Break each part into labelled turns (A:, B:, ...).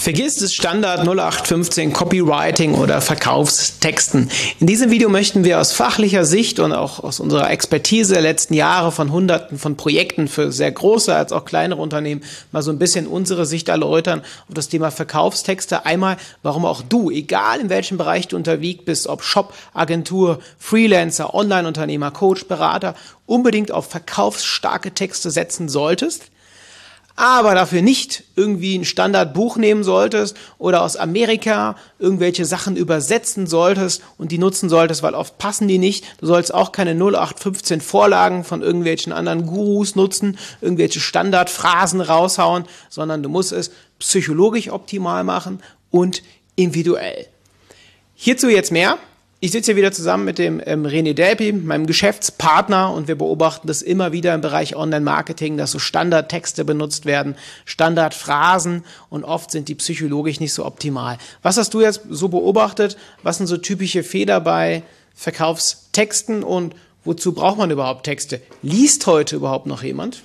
A: Vergiss das Standard 0815 Copywriting oder Verkaufstexten. In diesem Video möchten wir aus fachlicher Sicht und auch aus unserer Expertise der letzten Jahre von Hunderten von Projekten für sehr große als auch kleinere Unternehmen mal so ein bisschen unsere Sicht erläutern auf das Thema Verkaufstexte. Einmal, warum auch du, egal in welchem Bereich du unterwegs bist, ob Shop, Agentur, Freelancer, Online-Unternehmer, Coach, Berater, unbedingt auf verkaufsstarke Texte setzen solltest, aber dafür nicht irgendwie ein Standardbuch nehmen solltest oder aus Amerika irgendwelche Sachen übersetzen solltest und die nutzen solltest, weil oft passen die nicht. Du sollst auch keine 0815 Vorlagen von irgendwelchen anderen Gurus nutzen, irgendwelche Standardphrasen raushauen, sondern du musst es psychologisch optimal machen und individuell. Hierzu jetzt mehr. Ich sitze hier wieder zusammen mit dem René Delpy, meinem Geschäftspartner, und wir beobachten das immer wieder im Bereich Online-Marketing, dass so Standardtexte benutzt werden, Standardphrasen, und oft sind die psychologisch nicht so optimal. Was hast du jetzt so beobachtet? Was sind so typische Fehler bei Verkaufstexten und wozu braucht man überhaupt Texte? Liest heute überhaupt noch jemand?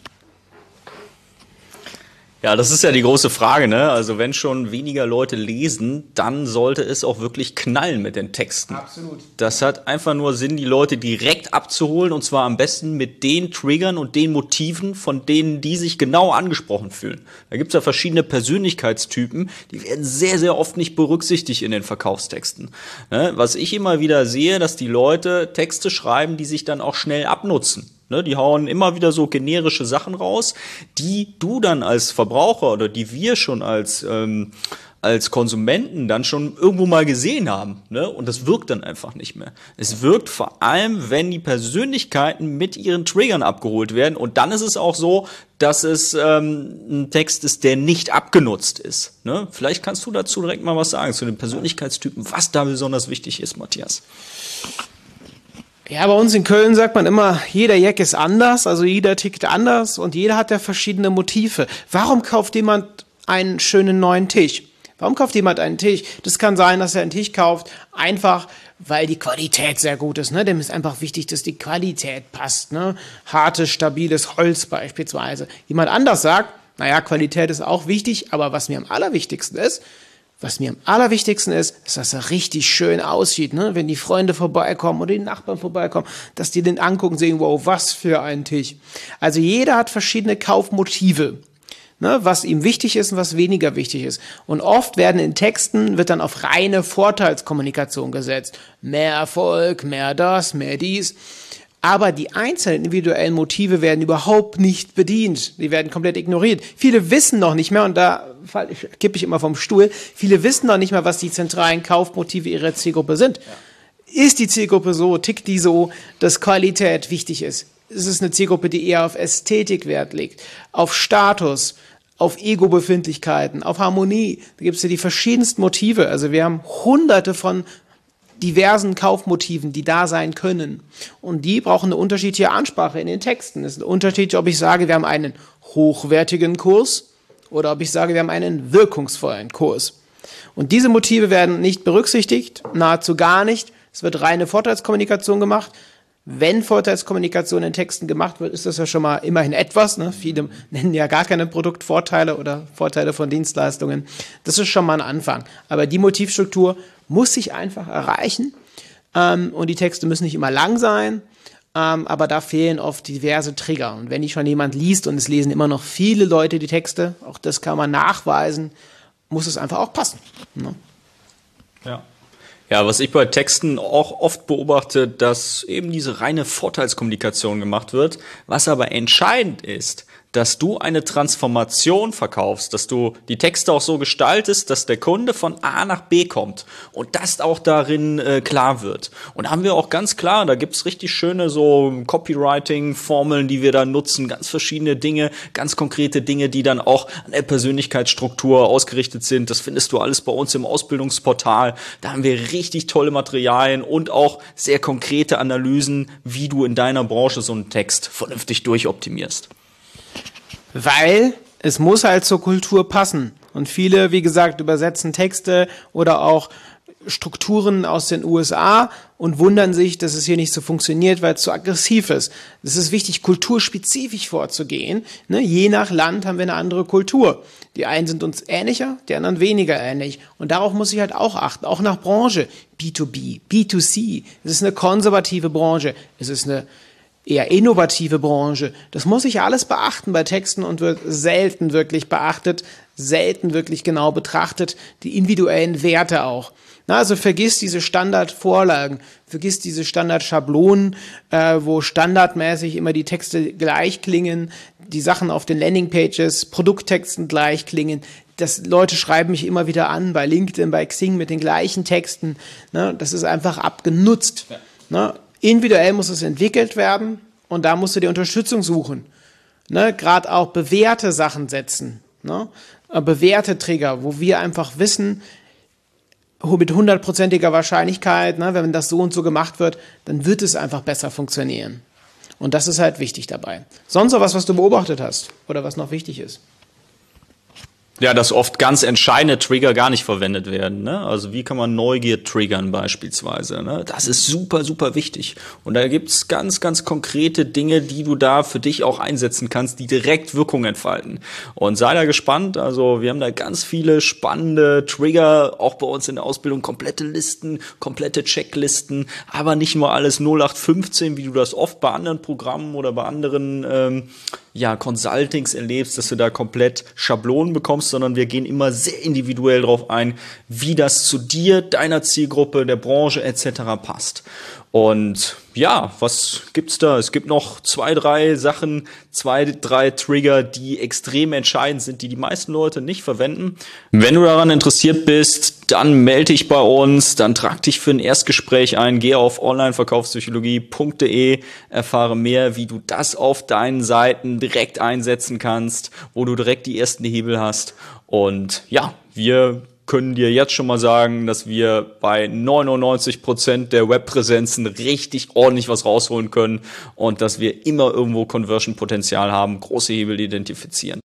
B: Ja, das ist ja die große Frage, ne? Also wenn schon weniger Leute lesen, dann sollte es auch wirklich knallen mit den Texten.
A: Absolut.
B: Das hat einfach nur Sinn, die Leute direkt abzuholen, und zwar am besten mit den Triggern und den Motiven, von denen die sich genau angesprochen fühlen. Da gibt's ja verschiedene Persönlichkeitstypen, die werden sehr, sehr oft nicht berücksichtigt in den Verkaufstexten. Ne? Was ich immer wieder sehe, dass die Leute Texte schreiben, die sich dann auch schnell abnutzen. Die hauen immer wieder so generische Sachen raus, die du dann als Verbraucher oder die wir schon als Konsumenten dann schon irgendwo mal gesehen haben. Und das wirkt dann einfach nicht mehr. Es wirkt vor allem, wenn die Persönlichkeiten mit ihren Triggern abgeholt werden. Und dann ist es auch so, dass es ein Text ist, der nicht abgenutzt ist. Vielleicht kannst du dazu direkt mal was sagen, zu den Persönlichkeitstypen, was da besonders wichtig ist, Matthias.
A: Ja, bei uns in Köln sagt man immer, jeder Jack ist anders, also jeder tickt anders und jeder hat ja verschiedene Motive. Warum kauft jemand einen schönen neuen Tisch? Warum kauft jemand einen Tisch? Das kann sein, dass er einen Tisch kauft, einfach weil die Qualität sehr gut ist. Dem ist einfach wichtig, dass die Qualität passt. Hartes, stabiles Holz beispielsweise. Jemand anders sagt, naja, Qualität ist auch wichtig, aber was mir am allerwichtigsten ist, dass er richtig schön aussieht, wenn die Freunde vorbeikommen oder die Nachbarn vorbeikommen, dass die den angucken und sehen, wow, was für ein Tisch. Also jeder hat verschiedene Kaufmotive, was ihm wichtig ist und was weniger wichtig ist. Und oft wird dann auf reine Vorteilskommunikation gesetzt. Mehr Erfolg, mehr das, mehr dies. Aber die einzelnen individuellen Motive werden überhaupt nicht bedient. Die werden komplett ignoriert. Viele wissen noch nicht mehr, und da kippe ich immer vom Stuhl, viele wissen noch nicht mehr, was die zentralen Kaufmotive ihrer Zielgruppe sind. Ja. Ist die Zielgruppe so, tickt die so, dass Qualität wichtig ist? Ist es eine Zielgruppe, die eher auf Ästhetik Wert legt, auf Status, auf Ego-Befindlichkeiten, auf Harmonie? Da gibt es ja die verschiedensten Motive. Also wir haben hunderte von diversen Kaufmotiven, die da sein können. Und die brauchen eine unterschiedliche Ansprache in den Texten. Es ist ein Unterschied, ob ich sage, wir haben einen hochwertigen Kurs oder ob ich sage, wir haben einen wirkungsvollen Kurs. Und diese Motive werden nicht berücksichtigt, nahezu gar nicht. Es wird reine Vorteilskommunikation gemacht. Wenn Vorteilskommunikation in Texten gemacht wird, ist das ja schon mal immerhin etwas. Viele nennen ja gar keine Produktvorteile oder Vorteile von Dienstleistungen. Das ist schon mal ein Anfang. Aber die Motivstruktur muss sich einfach erreichen. Und die Texte müssen nicht immer lang sein. Aber da fehlen oft diverse Trigger. Und wenn die schon jemand liest, und es lesen immer noch viele Leute die Texte, auch das kann man nachweisen, muss es einfach auch passen.
B: Ja. Ja, was ich bei Texten auch oft beobachte, dass eben diese reine Vorteilskommunikation gemacht wird. Was aber entscheidend ist, dass du eine Transformation verkaufst, dass du die Texte auch so gestaltest, dass der Kunde von A nach B kommt und das auch darin klar wird. Und da haben wir auch ganz klar, da gibt's richtig schöne so Copywriting-Formeln, die wir da nutzen, ganz verschiedene Dinge, ganz konkrete Dinge, die dann auch an der Persönlichkeitsstruktur ausgerichtet sind. Das findest du alles bei uns im Ausbildungsportal. Da haben wir richtig tolle Materialien und auch sehr konkrete Analysen, wie du in deiner Branche so einen Text vernünftig durchoptimierst.
A: Weil es muss halt zur Kultur passen. Und viele, wie gesagt, übersetzen Texte oder auch Strukturen aus den USA und wundern sich, dass es hier nicht so funktioniert, weil es zu aggressiv ist. Es ist wichtig, kulturspezifisch vorzugehen. Ne? Je nach Land haben wir eine andere Kultur. Die einen sind uns ähnlicher, die anderen weniger ähnlich. Und darauf muss ich halt auch achten, auch nach Branche. B2B, B2C. Es ist eine konservative Branche. Es ist eine eher innovative Branche. Das muss ich alles beachten bei Texten und wird selten wirklich beachtet, selten wirklich genau betrachtet, die individuellen Werte auch. Na, also vergiss diese Standardvorlagen, vergiss diese Standardschablonen, wo standardmäßig immer die Texte gleich klingen, die Sachen auf den Landingpages, Produkttexten gleich klingen. Leute schreiben mich immer wieder an bei LinkedIn, bei Xing mit den gleichen Texten. Ne, das ist einfach abgenutzt. Ja. Ne, individuell muss es entwickelt werden und da musst du die Unterstützung suchen. Ne, gerade auch bewährte Sachen setzen. Ne, bewährte Trigger, wo wir einfach wissen, mit 100%iger Wahrscheinlichkeit, ne, wenn das so und so gemacht wird, dann wird es einfach besser funktionieren. Und das ist halt wichtig dabei. Sonst noch was du beobachtet hast oder was noch wichtig ist?
B: Ja, dass oft ganz entscheidende Trigger gar nicht verwendet werden. Ne? Also wie kann man Neugier triggern beispielsweise? Ne? Das ist super, super wichtig. Und da gibt's ganz, ganz konkrete Dinge, die du da für dich auch einsetzen kannst, die direkt Wirkung entfalten. Und sei da gespannt. Also wir haben da ganz viele spannende Trigger, auch bei uns in der Ausbildung, komplette Listen, komplette Checklisten, aber nicht nur alles 0815, wie du das oft bei anderen Programmen oder bei anderen Consultings erlebst, dass du da komplett Schablonen bekommst, sondern wir gehen immer sehr individuell drauf ein, wie das zu dir, deiner Zielgruppe, der Branche etc. passt. Und ja, was gibt's da? Es gibt noch 2, 3 Sachen, 2, 3 Trigger, die extrem entscheidend sind, die die meisten Leute nicht verwenden. Wenn du daran interessiert bist, dann melde dich bei uns, dann trag dich für ein Erstgespräch ein, geh auf onlineverkaufspsychologie.de, erfahre mehr, wie du das auf deinen Seiten direkt einsetzen kannst, wo du direkt die ersten Hebel hast. Und ja, wir können dir jetzt schon mal sagen, dass wir bei 99% der Webpräsenzen richtig ordentlich was rausholen können und dass wir immer irgendwo Conversion-Potenzial haben, große Hebel identifizieren.